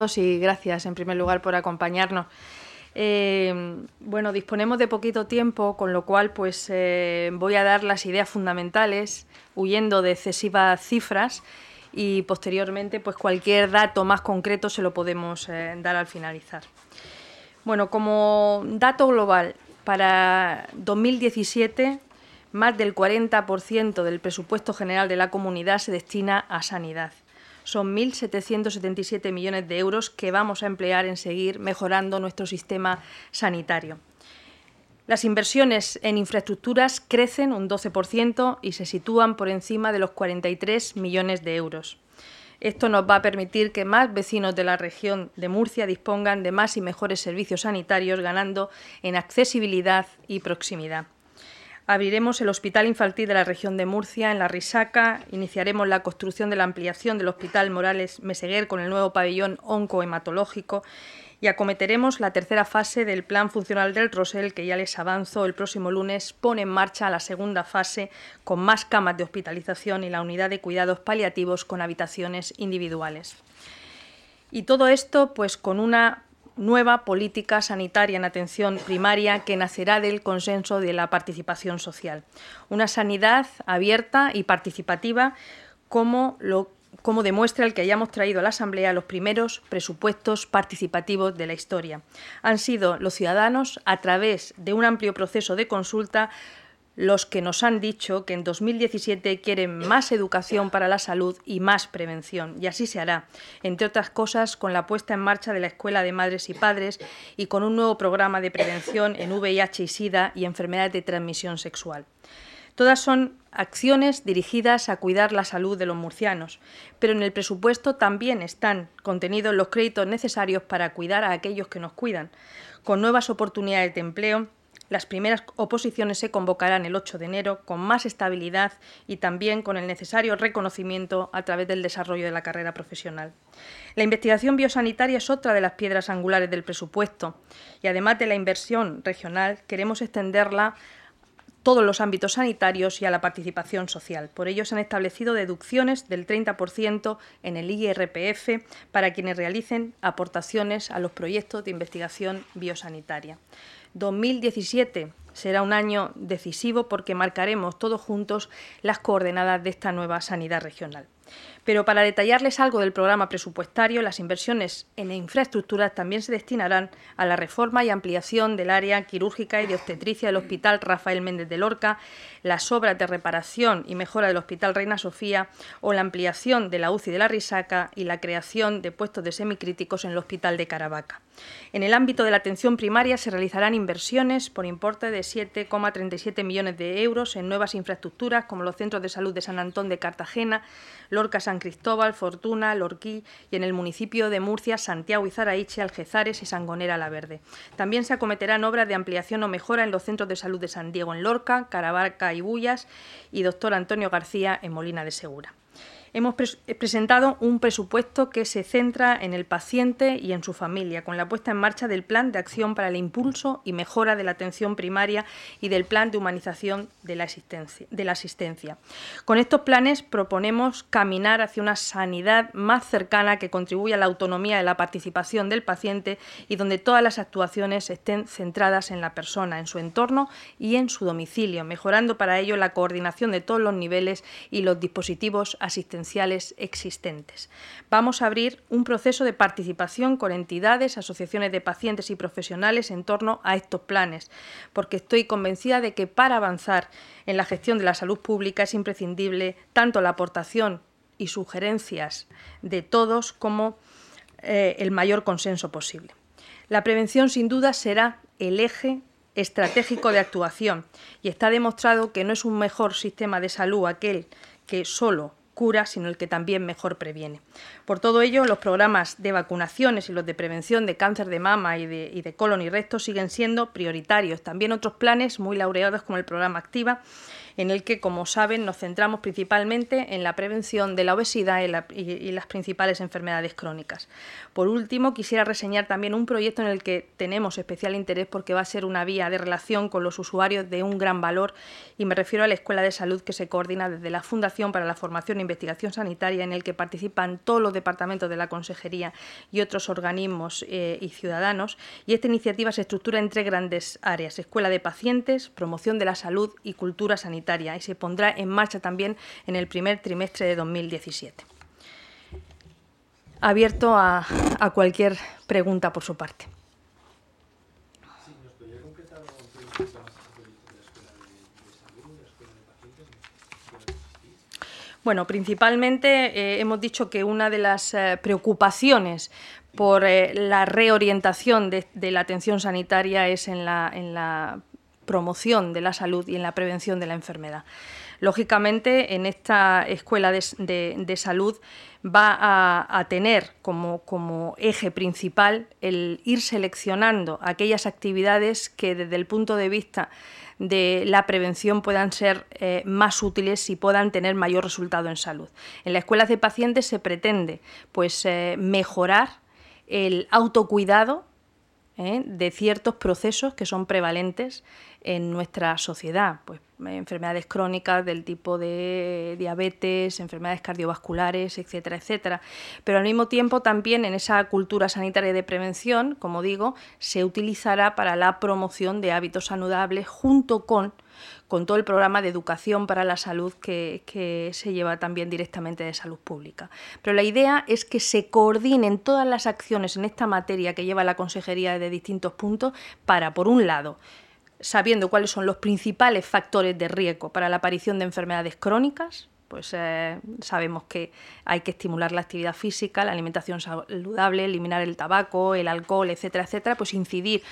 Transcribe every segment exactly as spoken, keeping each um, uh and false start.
Y gracias en primer lugar por acompañarnos. Eh, bueno, disponemos de poquito tiempo, con lo cual pues eh, voy a dar las ideas fundamentales, huyendo de excesivas cifras, y posteriormente pues cualquier dato más concreto se lo podemos eh, dar al finalizar. Bueno, como dato global, para dos mil diecisiete más del cuarenta por ciento del presupuesto general de la comunidad se destina a sanidad. Son mil setecientos setenta y siete millones de euros que vamos a emplear en seguir mejorando nuestro sistema sanitario. Las inversiones en infraestructuras crecen un doce por ciento y se sitúan por encima de los cuarenta y tres millones de euros. Esto nos va a permitir que más vecinos de la región de Murcia dispongan de más y mejores servicios sanitarios, ganando en accesibilidad y proximidad. Abriremos el Hospital Infantil de la región de Murcia en La Risaca, iniciaremos la construcción de la ampliación del Hospital Morales Meseguer con el nuevo pabellón oncohematológico y acometeremos la tercera fase del Plan Funcional del Rosell, que ya les avanzo, el próximo lunes pone en marcha la segunda fase con más camas de hospitalización y la unidad de cuidados paliativos con habitaciones individuales. Y todo esto pues con una nueva política sanitaria en atención primaria que nacerá del consenso de la participación social. Una sanidad abierta y participativa como, lo, como demuestra el que hayamos traído a la Asamblea los primeros presupuestos participativos de la historia. Han sido los ciudadanos, a través de un amplio proceso de consulta, los que nos han dicho que en dos mil diecisiete quieren más educación para la salud y más prevención. Y así se hará, entre otras cosas, con la puesta en marcha de la Escuela de Madres y Padres y con un nuevo programa de prevención en V I H y SIDA y enfermedades de transmisión sexual. Todas son acciones dirigidas a cuidar la salud de los murcianos, pero en el presupuesto también están contenidos los créditos necesarios para cuidar a aquellos que nos cuidan, con nuevas oportunidades de empleo. Las primeras oposiciones se convocarán el ocho de enero con más estabilidad y también con el necesario reconocimiento a través del desarrollo de la carrera profesional. La investigación biosanitaria es otra de las piedras angulares del presupuesto y además de la inversión regional queremos extenderla a todos los ámbitos sanitarios y a la participación social. Por ello se han establecido deducciones del treinta por ciento en el I R P F para quienes realicen aportaciones a los proyectos de investigación biosanitaria. dos mil diecisiete será un año decisivo porque marcaremos todos juntos las coordenadas de esta nueva sanidad regional. Pero para detallarles algo del programa presupuestario, las inversiones en infraestructuras también se destinarán a la reforma y ampliación del área quirúrgica y de obstetricia del Hospital Rafael Méndez de Lorca, las obras de reparación y mejora del Hospital Reina Sofía o la ampliación de la U C I de La Risaca y la creación de puestos de semicríticos en el Hospital de Caravaca. En el ámbito de la atención primaria se realizarán inversiones por importe de siete coma treinta y siete millones de euros en nuevas infraestructuras como los centros de salud de San Antón de Cartagena, Lorca San Cristóbal, Fortuna, Lorquí y en el municipio de Murcia, Santiago y Zaraiche, Algezares y Sangonera la Verde. También se acometerán obras de ampliación o mejora en los centros de salud de San Diego en Lorca, Caravaca y Bullas y Doctor Antonio García en Molina de Segura. Hemos pres presentado un presupuesto que se centra en el paciente y en su familia, con la puesta en marcha del Plan de Acción para el Impulso y Mejora de la Atención Primaria y del Plan de Humanización de la Asistencia. De la asistencia. Con estos planes proponemos caminar hacia una sanidad más cercana que contribuya a la autonomía y la participación del paciente y donde todas las actuaciones estén centradas en la persona, en su entorno y en su domicilio, mejorando para ello la coordinación de todos los niveles y los dispositivos asistenciales existentes. Vamos a abrir un proceso de participación con entidades, asociaciones de pacientes y profesionales en torno a estos planes, porque estoy convencida de que para avanzar en la gestión de la salud pública es imprescindible tanto la aportación y sugerencias de todos como eh, el mayor consenso posible. La prevención, sin duda, será el eje estratégico de actuación y está demostrado que no es un mejor sistema de salud aquel que solo cura, sino el que también mejor previene. Por todo ello, los programas de vacunaciones y los de prevención de cáncer de mama y de, y de colon y recto siguen siendo prioritarios. También otros planes muy laureados como el programa Activa, en el que, como saben, nos centramos principalmente en la prevención de la obesidad y, la, y, y las principales enfermedades crónicas. Por último, quisiera reseñar también un proyecto en el que tenemos especial interés porque va a ser una vía de relación con los usuarios de un gran valor, y me refiero a la Escuela de Salud, que se coordina desde la Fundación para la Formación e Investigación Sanitaria, en el que participan todos los departamentos de la Consejería y otros organismos eh, y ciudadanos. Y esta iniciativa se estructura en tres grandes áreas: escuela de pacientes, promoción de la salud y cultura sanitaria, y se pondrá en marcha también en el primer trimestre de dos mil diecisiete. Abierto a, a cualquier pregunta por su parte. Sí, ¿nos podría concretar un proyecto más específico de la escuela de, de salud, de la escuela de pacientes? Bueno, principalmente eh, hemos dicho que una de las eh, preocupaciones por eh, la reorientación de, de la atención sanitaria es en la, en la promoción de la salud y en la prevención de la enfermedad. Lógicamente, en esta escuela de, de, de salud va a, a tener como, como eje principal el ir seleccionando aquellas actividades que desde el punto de vista de la prevención puedan ser eh, más útiles y puedan tener mayor resultado en salud. En la escuela de pacientes se pretende pues, eh, mejorar el autocuidado ¿eh? de ciertos procesos que son prevalentes en nuestra sociedad, pues enfermedades crónicas del tipo de diabetes, enfermedades cardiovasculares, etcétera, etcétera. Pero al mismo tiempo también en esa cultura sanitaria de prevención, como digo, se utilizará para la promoción de hábitos saludables junto con, con todo el programa de educación para la salud que, que se lleva también directamente de salud pública. Pero la idea es que se coordinen todas las acciones en esta materia que lleva la Consejería de distintos puntos para, por un lado, sabiendo cuáles son los principales factores de riesgo para la aparición de enfermedades crónicas, pues eh, sabemos que hay que estimular la actividad física, la alimentación saludable, eliminar el tabaco, el alcohol, etcétera, etcétera, pues incidir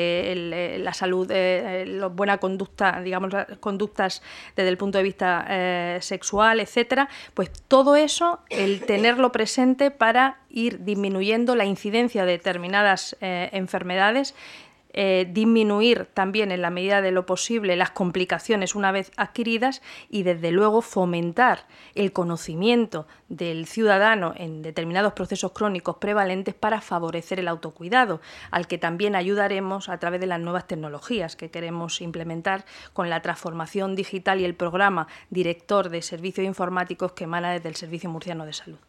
eh, en la salud, eh, la buena conducta, digamos, las conductas desde el punto de vista eh, sexual, etcétera, pues todo eso, el tenerlo presente para ir disminuyendo la incidencia de determinadas eh, enfermedades, Eh, disminuir también en la medida de lo posible las complicaciones una vez adquiridas y desde luego fomentar el conocimiento del ciudadano en determinados procesos crónicos prevalentes para favorecer el autocuidado, al que también ayudaremos a través de las nuevas tecnologías que queremos implementar con la transformación digital y el programa director de servicios informáticos que emana desde el Servicio Murciano de Salud.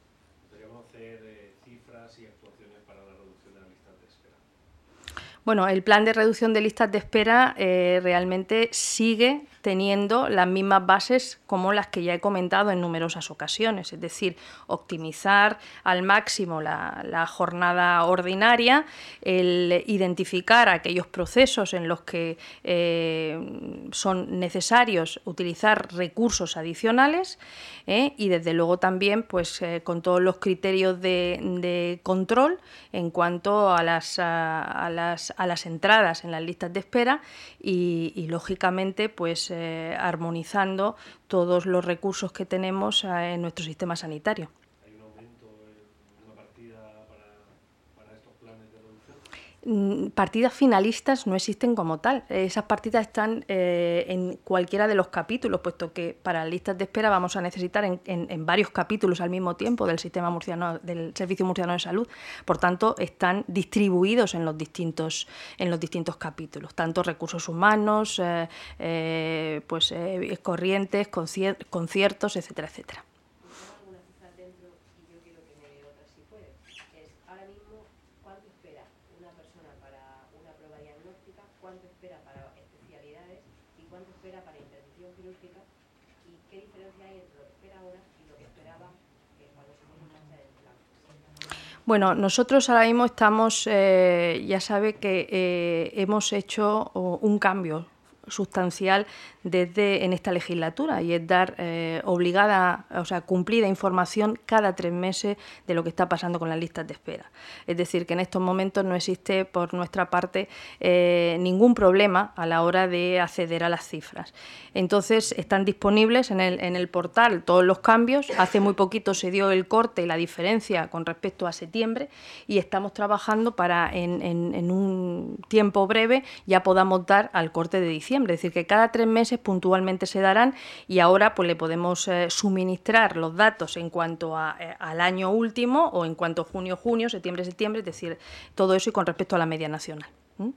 Bueno, el plan de reducción de listas de espera eh, realmente sigue teniendo las mismas bases como las que ya he comentado en numerosas ocasiones, es decir, optimizar al máximo la, la jornada ordinaria, el identificar aquellos procesos en los que eh, son necesarios utilizar recursos adicionales eh, y desde luego también pues, eh, con todos los criterios de, de control en cuanto a las, a, a las, a las entradas en las listas de espera y, y lógicamente pues Eh, armonizando todos los recursos que tenemos eh, en nuestro sistema sanitario. ¿Hay un aumento en una partida para, para estos planes de reducción? Partidas finalistas no existen como tal. Esas partidas están eh, en cualquiera de los capítulos, puesto que para listas de espera vamos a necesitar en, en, en varios capítulos al mismo tiempo del sistema murciano, del Servicio Murciano de Salud. Por tanto, están distribuidos en los distintos, en los distintos capítulos, tanto recursos humanos, eh, eh, pues eh, corrientes, concier conciertos, etcétera, etcétera. Bueno, nosotros ahora mismo estamos, eh, ya sabe que eh, hemos hecho oh, un cambio sustancial desde en esta legislatura y es dar eh, obligada, o sea, cumplida información cada tres meses de lo que está pasando con las listas de espera. Es decir, que en estos momentos no existe por nuestra parte eh, ningún problema a la hora de acceder a las cifras. Entonces, están disponibles en el, en el portal todos los cambios. Hace muy poquito se dio el corte y la diferencia con respecto a septiembre y estamos trabajando para en, en, en un tiempo breve ya podamos dar al corte de diciembre. Es decir, que cada tres meses meses puntualmente se darán y ahora pues le podemos eh, suministrar los datos en cuanto a, eh, al año último o en cuanto a junio, junio, septiembre, septiembre, es decir, todo eso y con respecto a la media nacional. ¿Mm?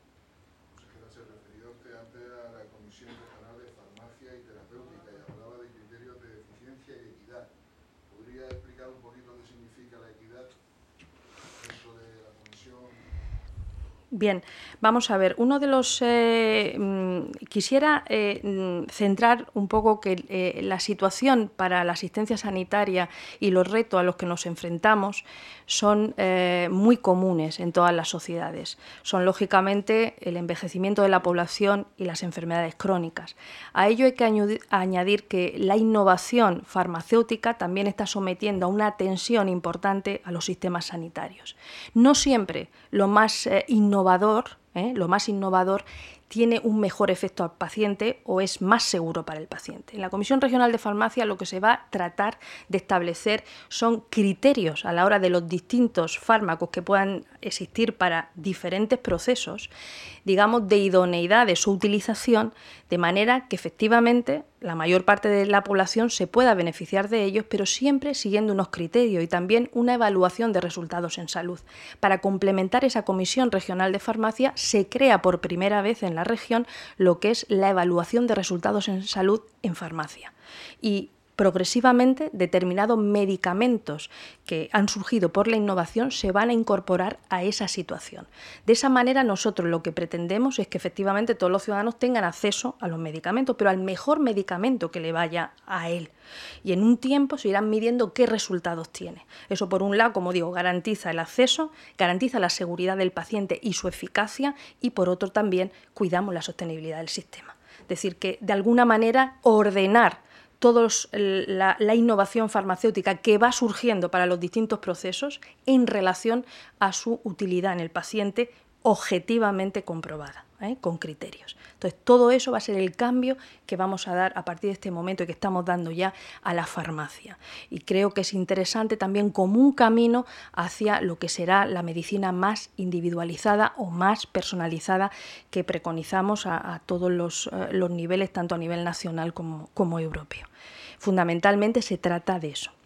Bien, vamos a ver, uno de los... Eh, quisiera eh, centrar un poco que eh, la situación para la asistencia sanitaria y los retos a los que nos enfrentamos son eh, muy comunes en todas las sociedades. Son, lógicamente, el envejecimiento de la población y las enfermedades crónicas. A ello hay que añadir que la innovación farmacéutica también está sometiendo a una tensión importante a los sistemas sanitarios. No siempre lo más eh, innovador, ¿eh? lo más innovador tiene un mejor efecto al paciente o es más seguro para el paciente. En la Comisión Regional de Farmacia lo que se va a tratar de establecer son criterios a la hora de los distintos fármacos que puedan existir para diferentes procesos, digamos, de idoneidad de su utilización, de manera que efectivamente la mayor parte de la población se pueda beneficiar de ellos, pero siempre siguiendo unos criterios y también una evaluación de resultados en salud. Para complementar esa Comisión Regional de Farmacia se crea por primera vez en la región lo que es la evaluación de resultados en salud en farmacia. Y progresivamente determinados medicamentos que han surgido por la innovación se van a incorporar a esa situación. De esa manera nosotros lo que pretendemos es que efectivamente todos los ciudadanos tengan acceso a los medicamentos, pero al mejor medicamento que le vaya a él. Y en un tiempo se irán midiendo qué resultados tiene. Eso, por un lado, como digo, garantiza el acceso, garantiza la seguridad del paciente y su eficacia, y por otro también cuidamos la sostenibilidad del sistema. Es decir, que de alguna manera ordenar toda la, la innovación farmacéutica que va surgiendo para los distintos procesos en relación a su utilidad en el paciente objetivamente comprobada, ¿eh? con criterios. Entonces, todo eso va a ser el cambio que vamos a dar a partir de este momento y que estamos dando ya a la farmacia. Y creo que es interesante también como un camino hacia lo que será la medicina más individualizada o más personalizada que preconizamos a, a todos los, eh, los niveles, tanto a nivel nacional como, como europeo. Fundamentalmente se trata de eso.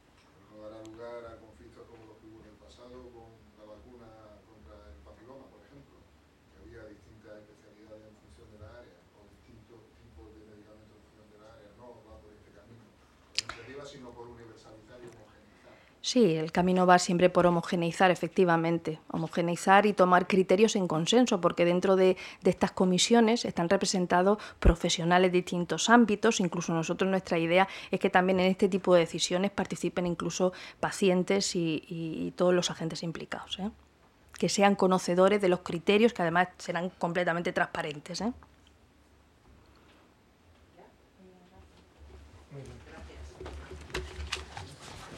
Sí, el camino va siempre por homogeneizar, efectivamente, homogeneizar y tomar criterios en consenso, porque dentro de, de estas comisiones están representados profesionales de distintos ámbitos, incluso nosotros nuestra idea es que también en este tipo de decisiones participen incluso pacientes y, y, y todos los agentes implicados, ¿eh? Que sean conocedores de los criterios, que además serán completamente transparentes, ¿eh?